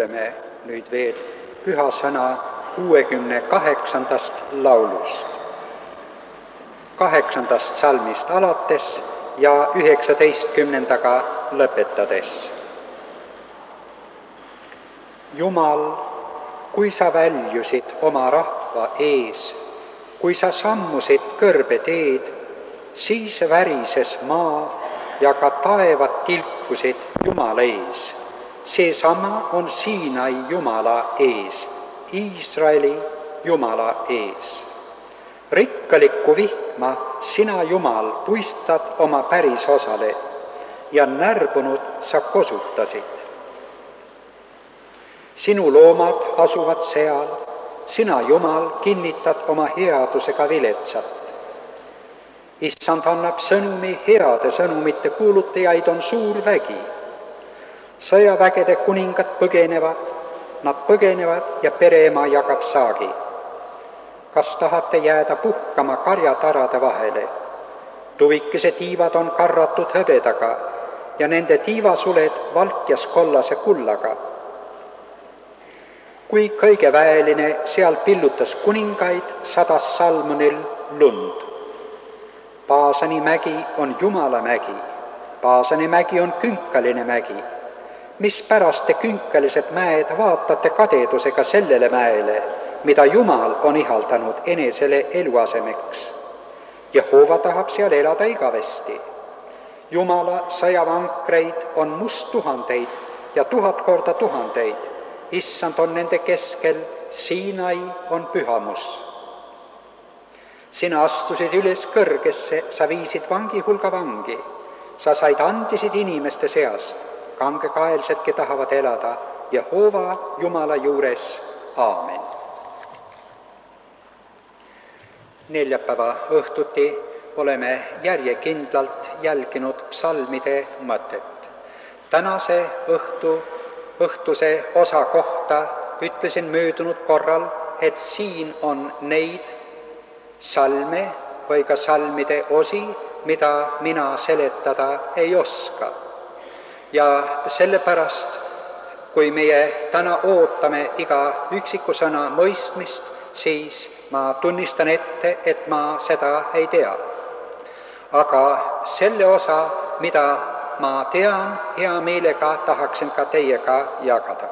kuuleme nüüd veel püha sõna 68. laulust, 8. salmist alates ja 19. lõpetades. Jumal, kui sa väljusid oma rahva ees, kui sa sammusid kõrbeteed, siis värises maa ja ka taevad tilkusid Jumala ees. Seesama on Siinai Jumala ees, Iisraeli Jumala ees. Rikkalikku vihma sina, Jumal, puistad oma pärisosale ja närbunud sa kosutasid. Sinu loomad asuvad seal, sina, Jumal, kinnitad oma headusega viletsat. Issand annab sõnumi, heade sõnumite kuulutajaid on suur vägi. Sõjavägede kuningad põgenevad, nad põgenevad ja pereema jagab saagi. Kas tahate jääda puhkama karjatarade vahele? Tuvikese tiivad on karratud hõbedaga ja nende tiivasuled valkjas kollase kullaga. Kui kõige väeline seal pillutas kuningaid, sadas Salmonil lund. Paasani mägi on Jumala mägi, Paasani mägi on künkaline mägi. Mispärast te künkalised mäed vaatate kadedusega sellele mäele, mida Jumal on ihaldanud enesele eluasemeks? Jehova tahab seal elada igavesti. Jumala sõjavankreid on must tuhandeid ja 1000 korda tuhandeid. Issand on nende keskel, Siinai on pühamus. Sina astusid üles kõrgesse, sa viisid vangi hulga vangi. Sa said andisid inimeste seast, kangekaelsedki tahavad elada Jehova Jumala juures. Aamen. Neljapäeva õhtuti oleme järjekindlalt jälginud psalmide mõtet. Tänase õhtuse osa kohta ütlesin möödunud korral, et siin on neid salme või ka salmide osi, mida mina seletada ei oska. Ja sellepärast, kui meie täna ootame iga üksiku sõna mõistmist, siis ma tunnistan ette, et ma seda ei tea. Aga selle osa, mida ma tean, hea meelega tahaksin ka teiega jagada.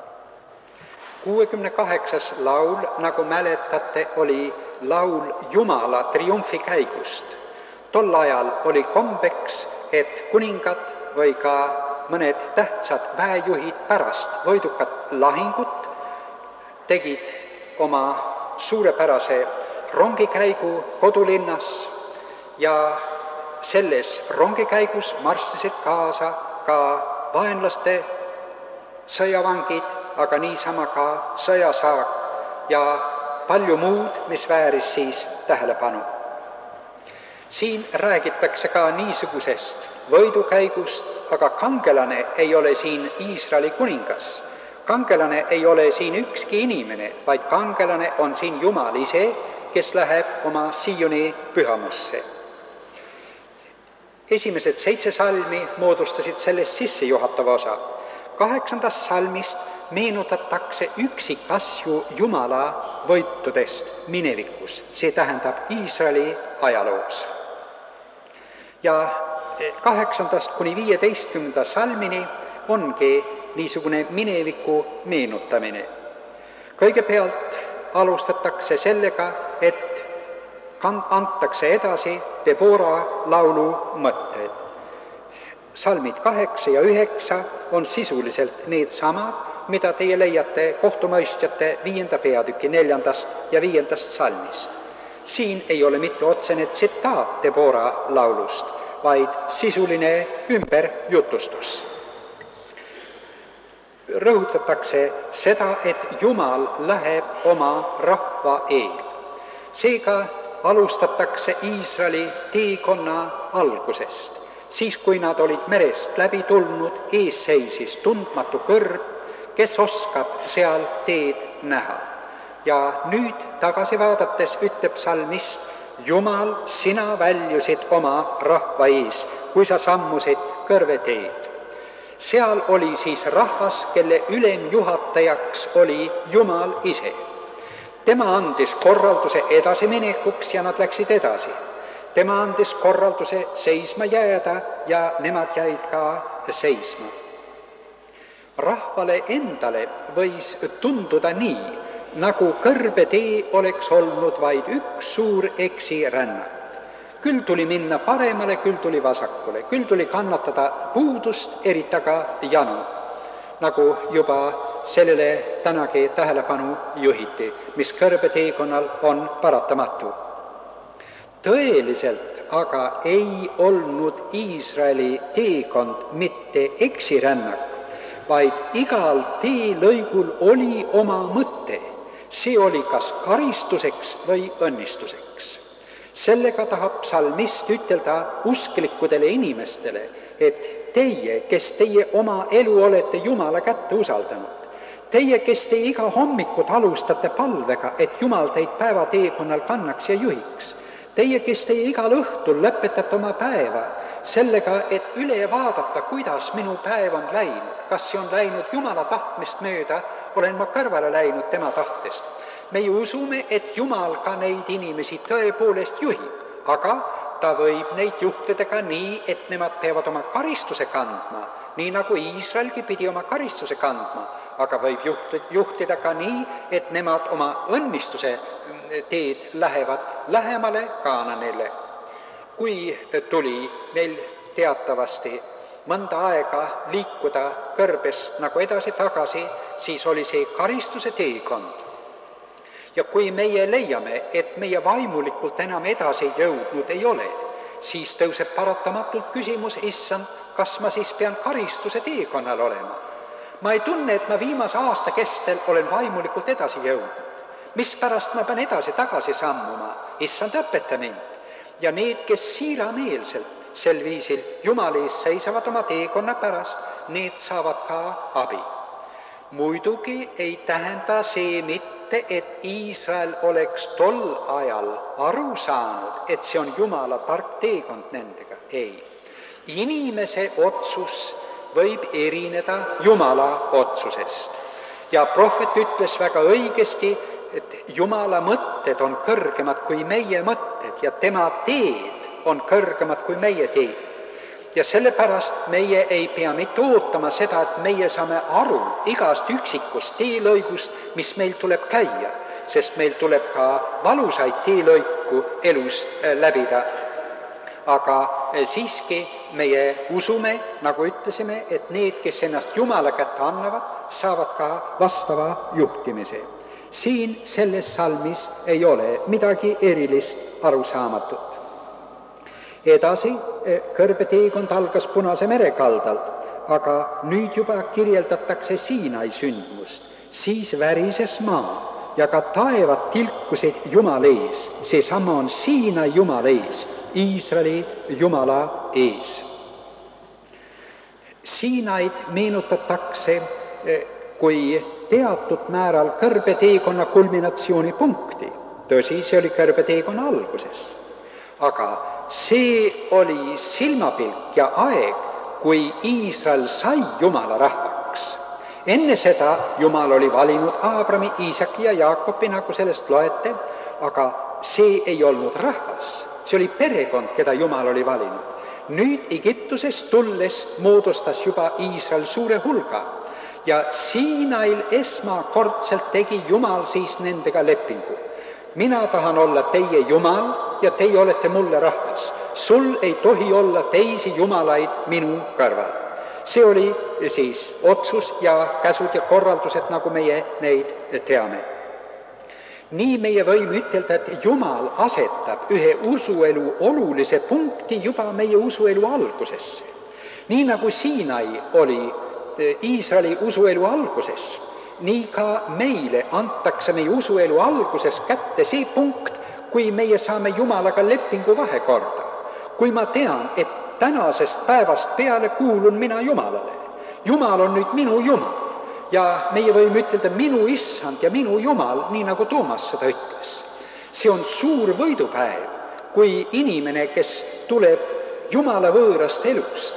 68. laul, nagu mäletate, oli laul Jumala triumfikäigust. Tol ajal oli kombeks, et kuningad või ka mõned tähtsad väejuhid pärast võidukat lahingut tegid oma suurepärase rongikäigu kodulinnas ja selles rongikäigus marssisid kaasa ka vaenlaste sõjavangid, aga niisama ka sõjasaak ja palju muud, mis vääris siis tähelepanu. Siin räägitakse ka niisugusest võidukäigust, aga kangelane ei ole siin Iisraeli kuningas. Kangelane ei ole siin ükski inimene, vaid kangelane on siin Jumal ise, kes läheb oma Sioni pühamusse. Esimesed 7 salmi moodustasid sellest sissejuhatava osa. 8. salmist meenutatakse üksikasju Jumala võitudest minevikus, see tähendab Iisraeli ajaloos. Ja 8. kuni 15. salmini ongi niisugune mineviku meenutamine. Kõigepealt alustatakse sellega, et antakse edasi Debora laulu mõtted. Salmid 8 ja 9 on sisuliselt need samad, mida teie leiate kohtumõistjate 5. peatüki 4. ja 5. salmist. Siin ei ole mitte otsene tsitaat Debora laulust, vaid sisuline ümberjutustus. Rõhutatakse seda, et Jumal läheb oma rahva eel. Seega alustatakse Iisraeli teekonna algusest. Siis, kui nad olid merest läbi tulnud, ees seisis tundmatu kõrb, kes oskab seal teed näha. Ja nüüd tagasi vaadates ütleb psalmist, Jumal, sina väljusid oma rahva ees, kui sa sammusid kõrveteed. Seal oli siis rahvas, kelle ülemjuhatajaks oli Jumal ise. Tema andis korralduse edasiminekuks ja nad läksid edasi. Tema andis korralduse seisma jääda ja nemad jäid ka seisma. Rahvale endale võis tunduda nii, nagu kõrbetee oleks olnud vaid üks suur eksirännak. Küll tuli minna paremale, küll tuli vasakule, küll tuli kannatada puudust, eriti aga janu, nagu juba sellele tänagi tähelepanu juhiti, mis kõrbeteekonnal on paratamatu. Tõeliselt aga ei olnud Iisraeli teekond mitte eksirännak, vaid igal teelõigul oli oma mõte. See oli kas karistuseks või õnnistuseks. Sellega tahab psalmist ütelda usklikudele inimestele, et teie, kes teie oma elu olete Jumala kätte usaldanud, teie, kes te iga hommikut alustate palvega, et Jumal teid päevateekonnal kannaks ja juhiks, teie, kes teie igal õhtul lõpetate oma päeva sellega, et üle vaadata, kuidas minu päev on läinud, kas see on läinud Jumala tahtmist mööda, olen ma kõrvale läinud tema tahtest. Meie usume, et Jumal ka neid inimesi tõepoolest juhib, aga ta võib neid juhtida ka nii, et nemad peavad oma karistuse kandma, nii nagu Iisraelgi pidi oma karistuse kandma, aga võib juhtida ka nii, et nemad oma õnnistuse teed lähevad lähemale Kaananile. Kui tuli meil teatavasti mõnda aega liikuda kõrbes nagu edasi-tagasi, siis oli see karistuse teekond. Ja kui meie leiame, et meie vaimulikult enam edasi jõudnud ei ole, siis tõuseb paratamatult küsimus, issand, kas ma siis pean karistuse teekonnal olema? Ma ei tunne, et ma viimase aasta kestel olen vaimulikult edasi jõudnud. Mispärast ma pean edasi-tagasi sammuma? Issand, õpeta mind. Ja need, kes siirameelselt sel viisil Jumala ees seisavad oma teekonna pärast, need saavad ka abi. Muidugi ei tähenda see mitte, et Iisrael oleks tol ajal aru saanud, et see on Jumala tark teekond nendega. Ei. Inimese otsus võib erineda Jumala otsusest. Ja prohvet ütles väga õigesti, et Jumala mõtted on kõrgemad kui meie mõtted ja tema teed on kõrgemad kui meie teed. Ja sellepärast meie ei pea mitte ootama seda, et meie saame aru igast üksikust teelõigust, mis meil tuleb käia, sest meil tuleb ka valusaid teelõiku elus läbida. Aga siiski meie usume, nagu ütlesime, et need, kes ennast Jumala kätte annavad, saavad ka vastava juhtimise. Siin selles salmis ei ole midagi erilist arusaamatut. Edasi, kõrbeteekond algas Punase mere kaldalt, aga nüüd juba kirjeldatakse Siinai sündmust. Siis värises maa ja ka taevad tilkusid Jumala ees. Seesama on Siinai Jumala ees, Iisraeli Jumala ees. Siinaid meenutatakse kui teatud määral kõrbeteekonna kulminatsioonipunkti. Tõsi, see oli kõrbeteekonna alguses. Aga see oli silmapilk ja aeg, kui Iisrael sai Jumala rahvaks. Enne seda Jumal oli valinud Aabrami, Iisaki ja Jaakobi, nagu sellest loete, aga see ei olnud rahvas. See oli perekond, keda Jumal oli valinud. Nüüd Egiptusest tulles moodustas juba Iisrael suure hulga ja Siinail esmakordselt tegi Jumal siis nendega lepingu. Mina tahan olla teie Jumal ja teie olete mulle rahvas. Sul ei tohi olla teisi jumalaid minu kõrval. See oli siis otsus ja käsud ja korraldused, nagu meie neid teame. Nii meie võime ütelda, et Jumal asetab ühe usuelu olulise punkti juba meie usuelu algusesse. Nii nagu Siinai oli Iisraeli usuelu alguses, nii ka meile antakse meie usuelu alguses kätte see punkt, kui meie saame Jumalaga lepingu vahekorda. Kui ma tean, et tänasest päevast peale kuulun mina Jumalale. Jumal on nüüd minu Jumal ja meie võime ütelda minu issand ja minu Jumal, nii nagu Toomas seda ütles. See on suur võidupäev, kui inimene, kes tuleb Jumala võõrast elust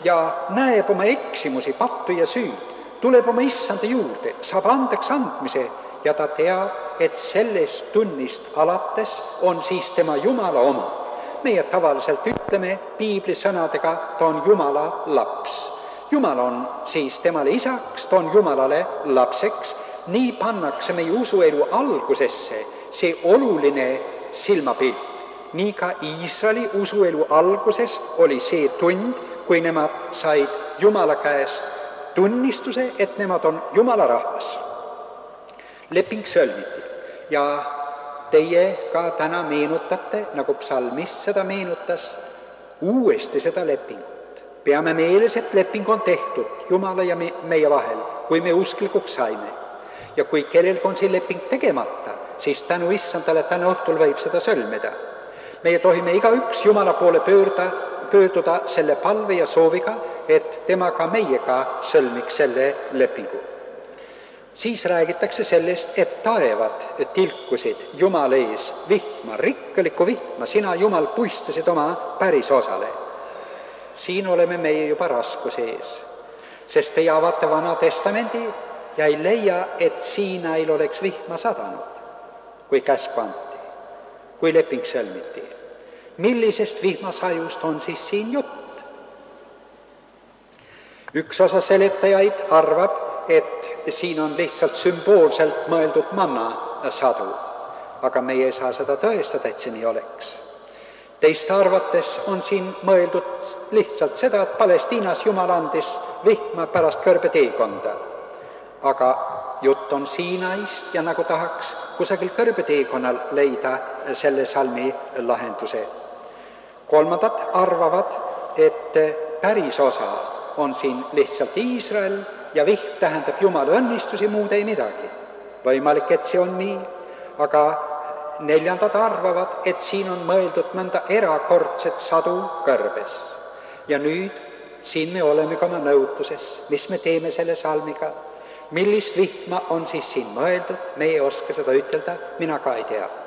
ja näeb oma eksimusi, pattu ja süüd, tuleb oma issanda juurde, saab andeks andmise ja ta teab, et sellest tunnist alates on siis tema Jumala oma. Meie tavaliselt ütleme piibli sõnadega, ta on Jumala laps. Jumal on siis temale isaks, ta on Jumalale lapseks. Nii pannakse meie usuelu algusesse see oluline silmapilt. Nii ka Iisraeli usuelu alguses oli see tund, kui nemad said Jumala käest tunnistuse, et nemad on Jumala rahvas. Leping sõlmiti ja teie ka täna meenutate, nagu psalmist seda meenutas, uuesti seda lepingut. Peame meeles, et leping on tehtud Jumala ja meie vahel, kui me usklikuks saime. Ja kui kellelgi on see leping tegemata, siis tänu issandale täna õhtul võib seda sõlmida. Meie tohime igaüks Jumala poole pöörduda selle palve ja sooviga, et tema ka meiega sõlmiks selle lepingu. Siis räägitakse sellest, et taevad tilkusid Jumala ees vihma, rikkalikku vihma, sina Jumal puistasid oma päris osale. Siin oleme meie juba raskuse ees, sest te avate Vana Testamendi ja ei leia, et Siinail oleks vihma sadanud, kui käsku anti, kui leping sõlmiti. Millisest vihmasajust on siis siin jutt? Üks osa seletajaid arvab, et siin on lihtsalt sümboolselt mõeldud manna sadu, aga meie ei saa seda tõestada, et see nii oleks. Teiste arvates on siin mõeldud lihtsalt seda, et Palestiinas Jumal andis vihma pärast kõrbeteekonda, aga jutt on Siinaist ja nagu tahaks kusagil kõrbeteekonnal leida selle salmi lahenduse. Kolmandad arvavad, et päris osa on siin lihtsalt Iisrael ja vihm tähendab Jumala õnnistusi, muud ei midagi. Võimalik, et see on nii, aga neljandad arvavad, et siin on mõeldud mõnda erakordset sadu kõrbes. Ja nüüd siin me oleme ka oma nõutuses, mis me teeme selle salmiga. Millist vihma on siis siin mõeldud, me ei oska seda ütelda, mina ka ei tea.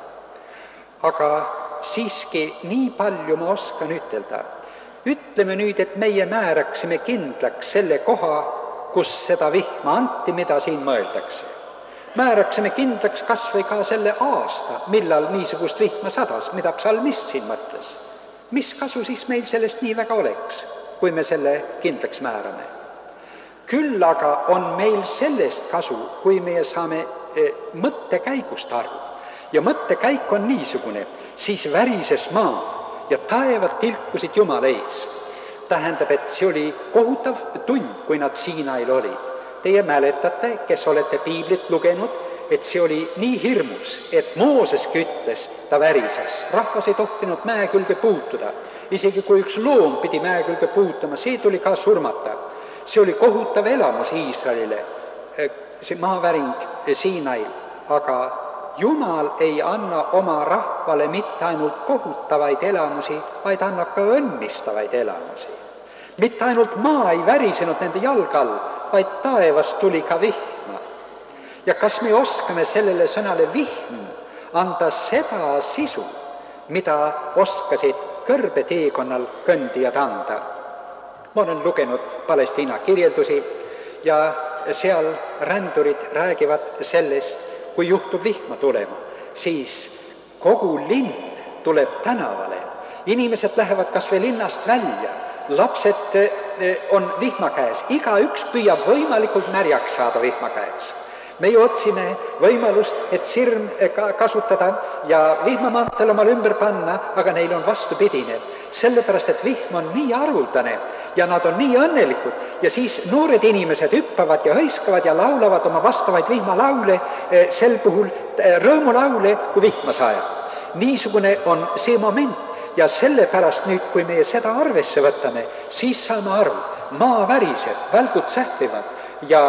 Aga siiski nii palju ma oskan ütelda. Ütleme nüüd, et meie määraksime kindlaks selle koha, kus seda vihma anti, mida siin mõeldakse. Määraksime kindlaks kas või ka selle aasta, millal niisugust vihma sadas, mida psalmist siin mõtles. Mis kasu siis meil sellest nii väga oleks, kui me selle kindlaks määrame? Küll aga on meil sellest kasu, kui meie saame mõttekäigust aru. Ja mõttekäik on niisugune, siis värises maa ja taevad tilkusid Jumala ees. Tähendab, et see oli kohutav tund, kui nad Siinail olid. Teie mäletate, kes olete piiblit lugenud, et see oli nii hirmus, et Mooseski ütles, ta värises. Rahvas ei tohtinud mäe külge puutuda. Isegi kui üks loom pidi mäe külge puutuma, see tuli ka surmata. See oli kohutav elamus Iisraelile, see maaväring Siinail, aga Jumal ei anna oma rahvale mitte ainult kohutavaid elamusi, vaid annab ka õnnistavaid elamusi. Mitte ainult maa ei värisenud nende jalga all, vaid taevast tuli ka vihma. Ja kas me oskame sellele sõnale vihm anda seda sisu, mida oskasid kõrbeteekonnal kõndijad anda? Ma olen lugenud Palestiina kirjeldusi ja seal rändurid räägivad sellest, kui juhtub vihma tulema, siis kogu linn tuleb tänavale. Inimesed lähevad kas või linnast välja, lapsed on vihma käes, igaüks püüab võimalikult märjaks saada vihma käes. Meie otsime võimalust, et sirm kasutada ja vihmamantel omal ümber panna, aga neil on vastupidine. Sellepärast, et vihm on nii haruldane ja nad on nii õnnelikud ja siis noored inimesed hüppavad ja hõiskavad ja laulavad oma vastavaid vihmalaule, sel puhul rõõmulaule, kui vihma sajab. Niisugune on see moment ja sellepärast nüüd, kui meie seda arvesse võtame, siis saame aru, maa väriseb, välgud sähvivad ja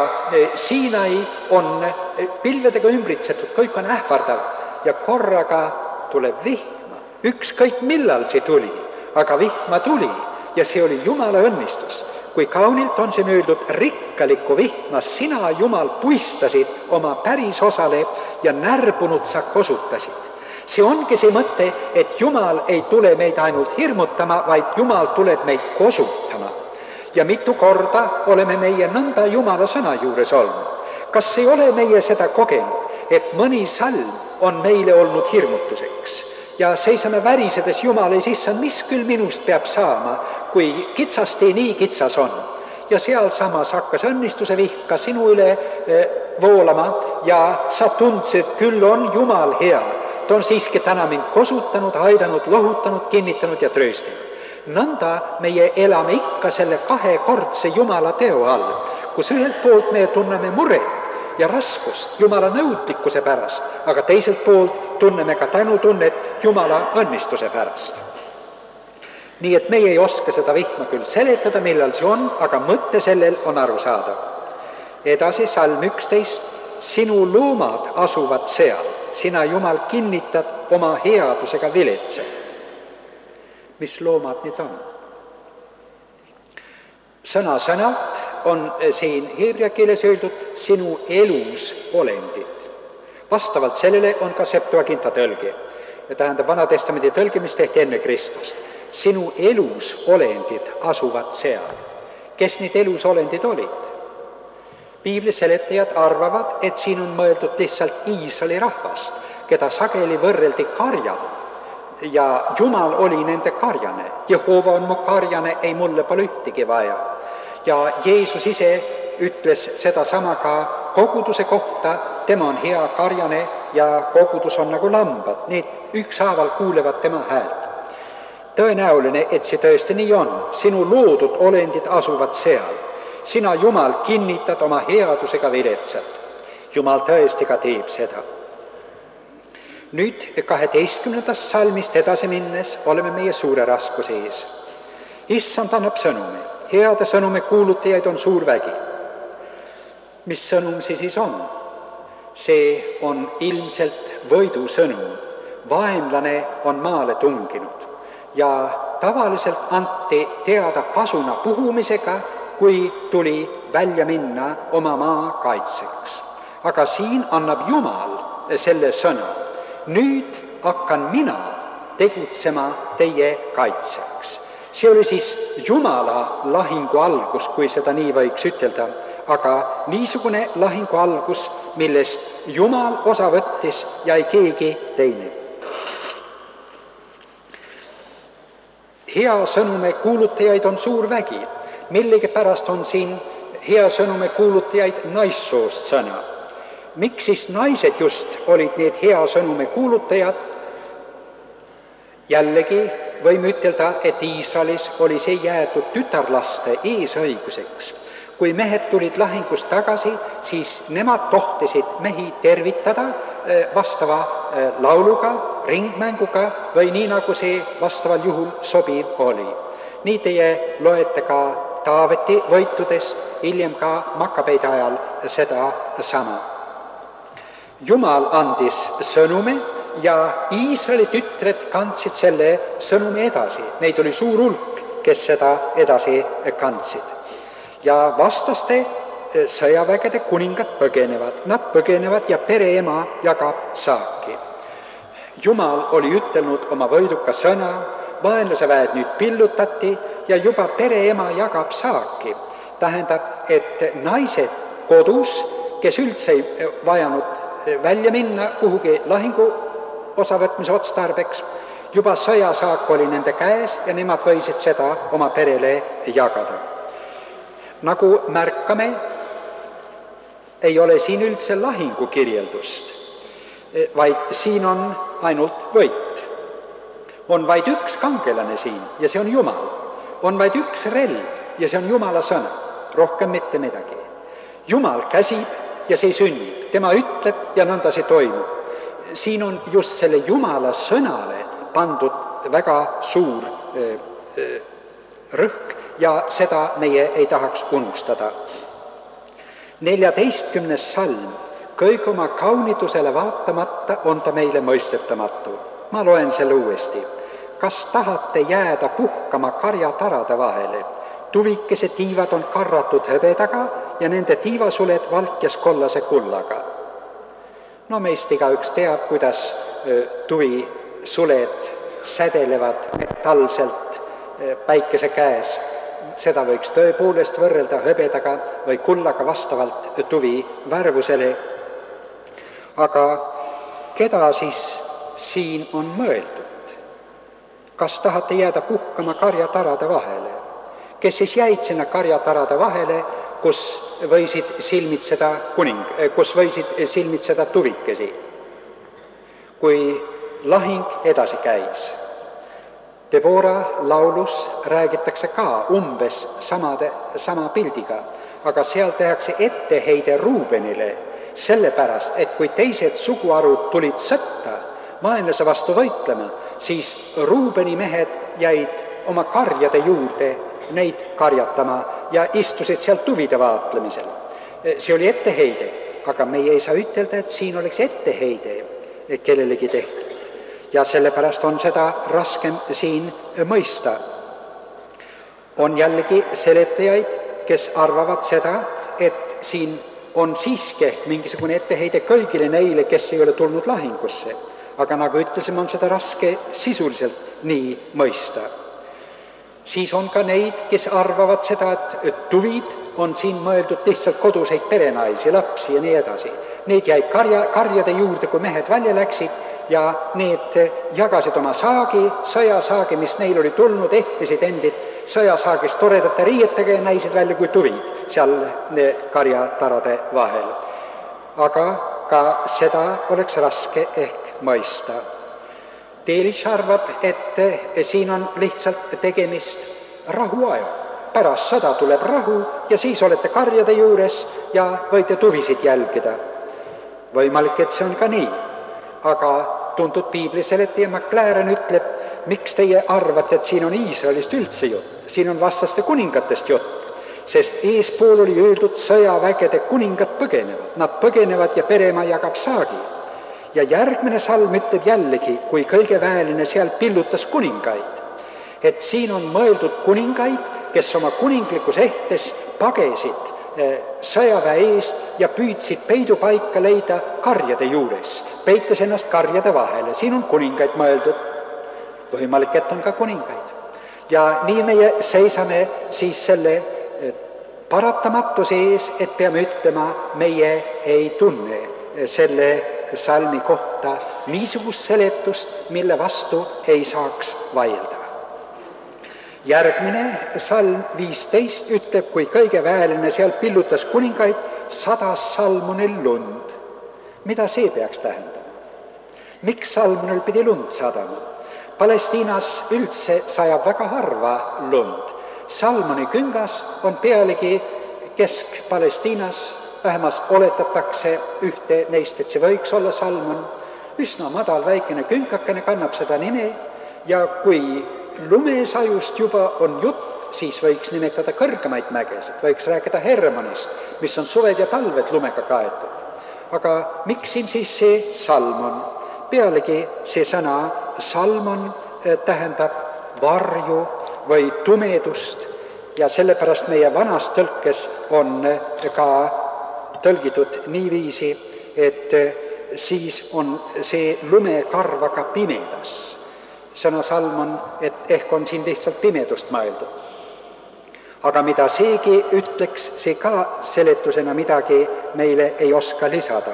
Siinai on pilvedega ümbritsetud, kõik on ähvardav ja korraga tuleb vihma. Ükskõik millal see tuli, aga vihma tuli ja see oli Jumala õnnistus. Kui kaunilt on siin öeldud, rikkalikku vihma sina, Jumal, puistasid oma päris osale ja närbunud sa kosutasid. See ongi see mõte, et Jumal ei tule meid ainult hirmutama, vaid Jumal tuleb meid kosutama. Ja mitu korda oleme meie nõnda Jumala sõna juures olnud. Kas ei ole meie seda kogenud, et mõni salm on meile olnud hirmutuseks ja seisame värisedes Jumala ees, issand, mis küll minust peab saama, kui kitsasti nii kitsas on. Ja sealsamas hakkas õnnistuse vihk ka sinu üle voolama ja sa tundsid, küll on Jumal hea. Ta on siiski täna mind kosutanud, aidanud, lohutanud, kinnitanud ja trööstinud. Nõnda meie elame ikka selle kahekordse Jumala teo all, kus ühelt poolt me tunneme muret ja raskust Jumala nõudlikkuse pärast, aga teiselt poolt tunneme ka tänutunnet Jumala õnnistuse pärast. Nii et meie ei oska seda vihma küll seletada, millal see on, aga mõtte sellel on arusaadav. Edasi salm 11. Sinu loomad asuvad seal, sina, Jumal, kinnitad oma headusega viletsat. Mis loomad need on? Sõna-sõnalt on siin heebrea keeles öeldud sinu elus olendid. Vastavalt sellele on ka Septuaginta tõlge. Tähendab, Vanatestamendi tõlge, mis tehti enne Kristust. Sinu elus olendid asuvad seal. Kes need elus olendid olid? Piibli seletajad arvavad, et siin on mõeldud lihtsalt Iisraeli rahvast, keda sageli võrreldi karjale. Ja Jumal oli nende karjane. Jehova on mu karjane, ei mulle pole ühtegi vaja. Ja Jeesus ise ütles seda sama ka koguduse kohta, tema on hea karjane ja kogudus on nagu lambad. Need ükshaaval kuulevad tema häält. Tõenäoline, et see tõesti nii on. Sinu loodud olendid asuvad seal. Sina, Jumal, kinnitad oma headusega viletsat. Jumal tõesti ka teeb seda. Nüüd 12. salmist edasi minnes oleme meie suure raskuse ees. Issand annab sõnumi. Heade sõnumi kuulutajaid on suur vägi. Mis sõnum siis on? See on ilmselt võidusõnum. Vaenlane on maale tunginud. Ja tavaliselt anti teada pasuna puhumisega, kui tuli välja minna oma maa kaitseks. Aga siin annab Jumal selle sõna. Nüüd hakkan mina tegutsema teie kaitseks. See oli siis Jumala lahingu algus, kui seda nii võiks ütelda, aga niisugune lahingu algus, millest Jumal osa võttis ja ei keegi teine. Hea sõnume kuulutajaid on suur vägi. Millegipärast on siin hea sõnume kuulutajaid naissoost sõna. Miks siis naised just olid need hea sõnume kuulutajad? Jällegi võime ütelda, et Iisraelis oli see jäetud tütarlaste eesõiguseks. Kui mehed tulid lahingust tagasi, siis nemad tohtisid mehi tervitada vastava lauluga, ringmänguga või nii, nagu see vastaval juhul sobiv oli. Nii teie loete ka Taaveti võitudest, hiljem ka Makabeide ajal seda sama. Jumal andis sõnume ja Iisraeli tütred kandsid selle sõnumi edasi. Neid oli suur hulk, kes seda edasi kandsid. Ja vastaste sõjavägede kuningad põgenevad. Nad põgenevad ja pereema jagab saaki. Jumal oli ütelnud oma võiduka sõna, vaenlase väed nüüd pillutati ja juba pereema jagab saaki. Tähendab, et naised kodus, kes üldse ei vajanud välja minna kuhugi lahingu osavõtmise otstarbeks, juba sõjasaak oli nende käes ja nemad võisid seda oma perele jagada. Nagu märkame, ei ole siin üldse lahingu kirjeldust, vaid siin on ainult võit. On vaid üks kangelane siin ja see on Jumal. On vaid üks relv ja see on Jumala sõna, rohkem mitte midagi. Jumal käsib ja see sünnib, tema ütleb ja nõnda see toimub. Siin on just selle Jumala sõnale pandud väga suur rõhk ja seda meie ei tahaks unustada. 14. salm, kõige oma kaunitusele vaatamata on ta meile mõistetamatu. Ma loen selle uuesti. Kas tahate jääda puhkama karjatarade vahele? Tuvikese tiivad on karratud hõbedaga ja nende tiivasuled valkjas kollase kullaga. No meist igaüks teab, kuidas tuvisuled sädelevad metallselt päikese käes. seda võiks tõepoolest võrrelda hõbedaga või kullaga vastavalt tuvi värvusele. Aga keda siis siin on mõeldud? Kas tahate jääda puhkama karjatarade vahele? Kes siis jäid sinna karjatarade vahele, kus võisid silmitseda tuvikesi, kui lahing edasi käis? Debora laulus räägitakse ka umbes sama pildiga, aga seal tehakse etteheide Ruubenile sellepärast, et kui teised suguharud tulid sõtta vaenlase vastu võitlema, siis Ruubeni mehed jäid oma karjade juurde neid karjatama ja istusid seal tuvide vaatlemisel. See oli etteheide, aga meie ei saa ütelda, et siin oleks etteheide kellelegi tehtud. Ja sellepärast on seda raskem siin mõista. On jällegi seletajaid, kes arvavad seda, et siin on siiski mingisugune etteheide kõigile neile, kes ei ole tulnud lahingusse. Aga nagu ütlesime, on seda raske sisuliselt nii mõista. Siis on ka neid, kes arvavad seda, et tuvid on siin mõeldud lihtsalt koduseid perenaisi, lapsi ja nii edasi. Need jäid karjade juurde, kui mehed välja läksid, ja need jagasid oma saagi, sõjasaagi, mis neil oli tulnud, ehtisid endid sõjasaagist toredate riietega ja näisid välja kui tuvid seal karjatarade vahel. Aga ka seda oleks raske ehk mõista. Teeliš arvab, et siin on lihtsalt tegemist rahuaja. Pärast sõda tuleb rahu ja siis olete karjade juures ja võite tuvisid jälgida. Võimalik, et see on ka nii, aga tuntud piibliseletaja McLaren ütleb, miks teie arvate, et siin on Iisraelist üldse jutt, siin on vastaste kuningatest jutt, sest eespool oli öeldud sõjavägede kuningad põgenevad, nad põgenevad ja peremaa jagab saagi. Ja järgmine salm ütleb jällegi, kui kõige väeline seal pillutas kuningaid, et siin on mõeldud kuningaid, kes oma kuninglikus ehtes pagesid sõjaväe eest ja püüdsid peidupaika leida karjade juures, peites ennast karjade vahele. Siin on kuningaid mõeldud. Võimalik, et on ka kuningaid. Ja nii meie seisame siis selle paratamatuse ees, et peame ütlema, meie ei tunne selle salmi kohta niisugust seletust, mille vastu ei saaks vaielda. Järgmine salm 15 ütleb, kui kõige väeline seal pillutas kuningaid, 100 salmonil lund. Mida see peaks tähendama? Miks salmonil pidi lund sadama? Palestiinas üldse sajab väga harva lund. Salmoni küngas on pealegi Kesk-Palestiinas, vähemalt oletatakse ühte neist, et see võiks olla salmon. Üsna madal väikene künkakene kannab seda nime ja kui lumesajust juba on jutt, siis võiks nimetada kõrgemaid mägesid, võiks rääkida Hermonist, mis on suved ja talved lumega kaetud. Aga miks siin siis see salmon? Pealegi see sõna salmon tähendab varju või tumedust ja sellepärast meie vanas tõlkes on ka tõlgitud niiviisi, et siis on see lumekarvaga pimedas. Sõna salmon, et ehk on siin lihtsalt pimedust mõeldud. Aga mida seegi ütleks, see ka seletusena midagi meile ei oska lisada.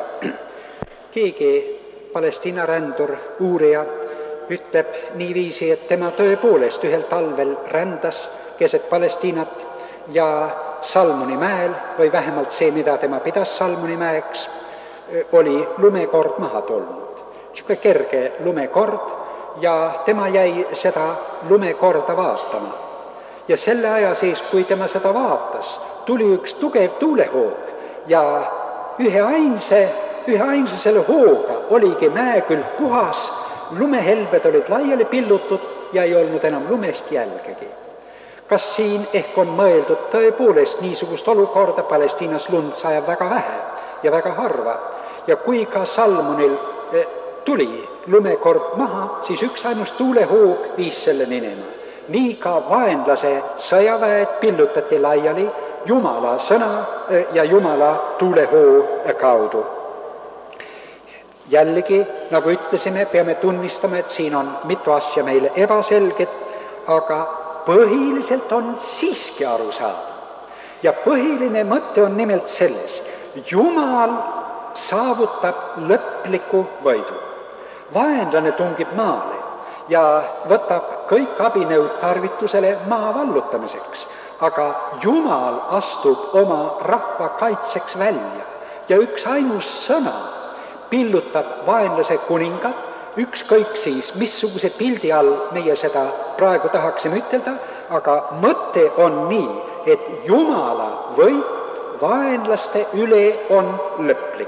Keegi Palestiina rändur, uurija, ütleb niiviisi, et tema tõepoolest ühel talvel rändas keset Palestiinat ja Salmoni mäel, või vähemalt see, mida tema pidas Salmoni mäeks, oli lumekord maha tulnud. Niisugune kerge lumekord ja tema jäi seda lumekorda vaatama. Ja selle aja sees, kui tema seda vaatas, tuli üks tugev tuulehoog ja ühe ainsa selle hooga oligi mäekülg puhas, lumehelbed olid laiali pillutud ja ei olnud enam lumest jälgegi. Kas siin ehk on mõeldud tõepoolest niisugust olukorda, Palestiinas lund sajab väga vähe ja väga harva ja kui ka Salmonil tuli lumekord maha, siis üks ainus tuulehoog viis selle minema. Nii ka vaenlase sõjaväed pillutati laiali Jumala sõna ja Jumala tuulehoo kaudu. Jällegi, nagu ütlesime, peame tunnistama, et siin on mitu asja meile ebaselget, aga põhiliselt on siiski aru saada. Ja põhiline mõte on nimelt selles, Jumal saavutab lõpliku võidu. Vaenlane tungib maale ja võtab kõik abinõud tarvitusele maa vallutamiseks, aga Jumal astub oma rahva kaitseks välja ja üks ainus sõna pillutab vaenlase kuningat, ükskõik siis, missuguse pildi all meie seda praegu tahaksime ütelda, aga mõte on nii, et Jumala võit vaenlaste üle on lõplik.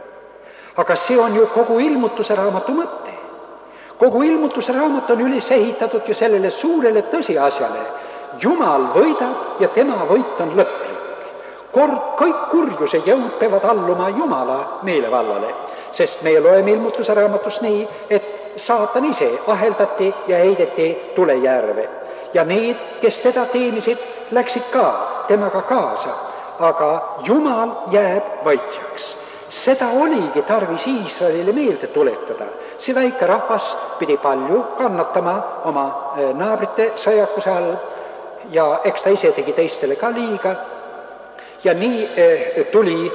Aga see on ju kogu ilmutuse raamatu mõte. Kogu ilmutuse raamat on üles ehitatud ju sellele suurele tõsiasjale. Jumal võidab ja tema võit on lõplik. Kõik kurjuse jõud peavad alluma Jumala meelevallale, sest meie loeme ilmutuse raamatus nii, et saatan ise aheldati ja heideti tulejärve. Ja need, kes teda teenisid, läksid ka temaga kaasa, aga Jumal jääb võitjaks. Seda oligi tarvis Iisraelile meelde tuletada. See väike rahvas pidi palju kannatama oma naabrite sõjakuse all ja eks ta ise tegi teistele ka liiga. Ja nii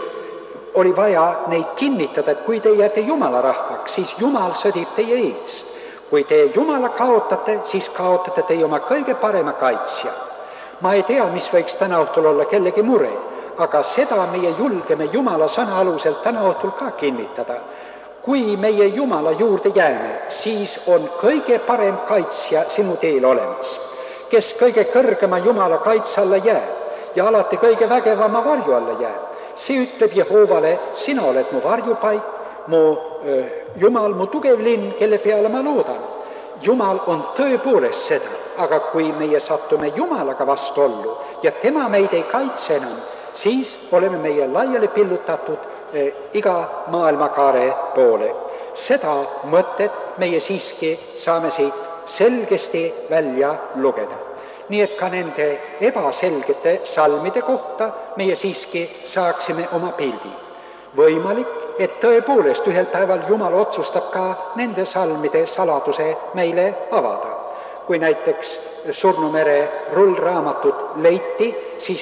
oli vaja neid kinnitada, et kui te jääte Jumala rahvaks, siis Jumal sõdib teie eest. Kui te Jumala kaotate, siis kaotate teie oma kõige parema kaitsja. Ma ei tea, mis võiks täna õhtul olla kellegi mure, aga seda meie julgeme Jumala sõna alusel täna õhtul ka kinnitada. Kui meie Jumala juurde jääme, siis on kõige parem kaitsja sinu teel olemas, kes kõige kõrgema Jumala kaitse alla jääb ja alati kõige vägevama varju alla jääb. See ütleb Jehoovale, sina oled mu varjupaik, mu Jumal, mu tugev linn, kelle peale ma loodan. Jumal on tõepoolest seda, aga kui meie sattume Jumalaga vastuollu ja tema meid ei kaitse enam, siis oleme meie laiali pillutatud iga maailmakaare poole. Seda mõtet meie siiski saame siit selgesti välja lugeda. Nii et ka nende ebaselgete salmide kohta meie siiski saaksime oma pildi. Võimalik, et tõepoolest ühel päeval Jumal otsustab ka nende salmide saladuse meile avada. Kui näiteks Surnumere rullraamatud leiti, siis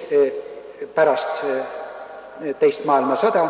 need pärast teist maailmasõda,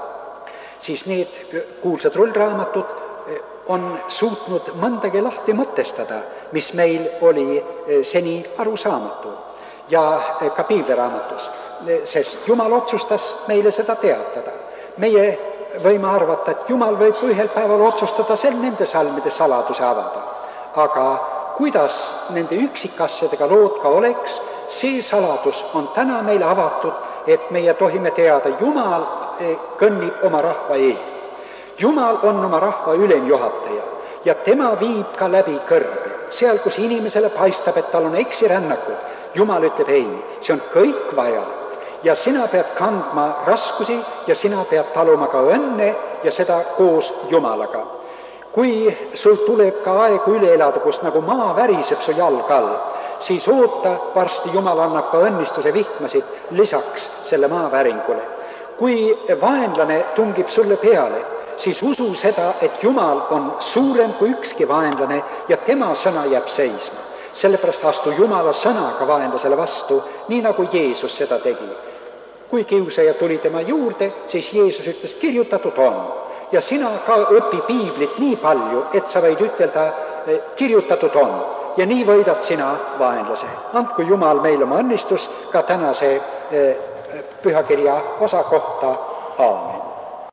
siis need kuulsad rullraamatud on suutnud mõndagi lahti mõtestada, mis meil oli seni arusaamatu ja ka piibliraamatus, sest Jumal otsustas meile seda teatada. Meie võime arvata, et Jumal võib ühel päeval otsustada nende salmide saladuse avada, aga kuidas nende üksikasjadega lood ka oleks, see saladus on täna meile avatud, et meie tohime teada, Jumal kõnnib oma rahva ees. Jumal on oma rahva ülemjuhataja ja tema viib ka läbi kõrbe. Seal, kus inimesele paistab, et tal on eksirännakud, Jumal ütleb ei, see on kõik vajalik ja sina pead kandma raskusi ja sina pead taluma ka õnne ja seda koos Jumalaga. Kui sul tuleb ka aegu üle elada, kus nagu maa väriseb su jalg all, siis oota, varsti Jumal annab ka õnnistuse vihmasid lisaks selle maaväringule. Kui vaenlane tungib sulle peale, siis usu seda, et Jumal on suurem kui ükski vaenlane ja tema sõna jääb seisma. Sellepärast astu Jumala sõnaga vaenlasele vastu, nii nagu Jeesus seda tegi. Kui kiusaja tuli tema juurde, siis Jeesus ütles, kirjutatud on. Ja sina ka õpi piiblit nii palju, et sa võid ütelda, kirjutatud on. Ja nii võidad sina vaenlase. Andku Jumal meile oma õnnistus ka tänase pühakirja osa kohta. Aamen.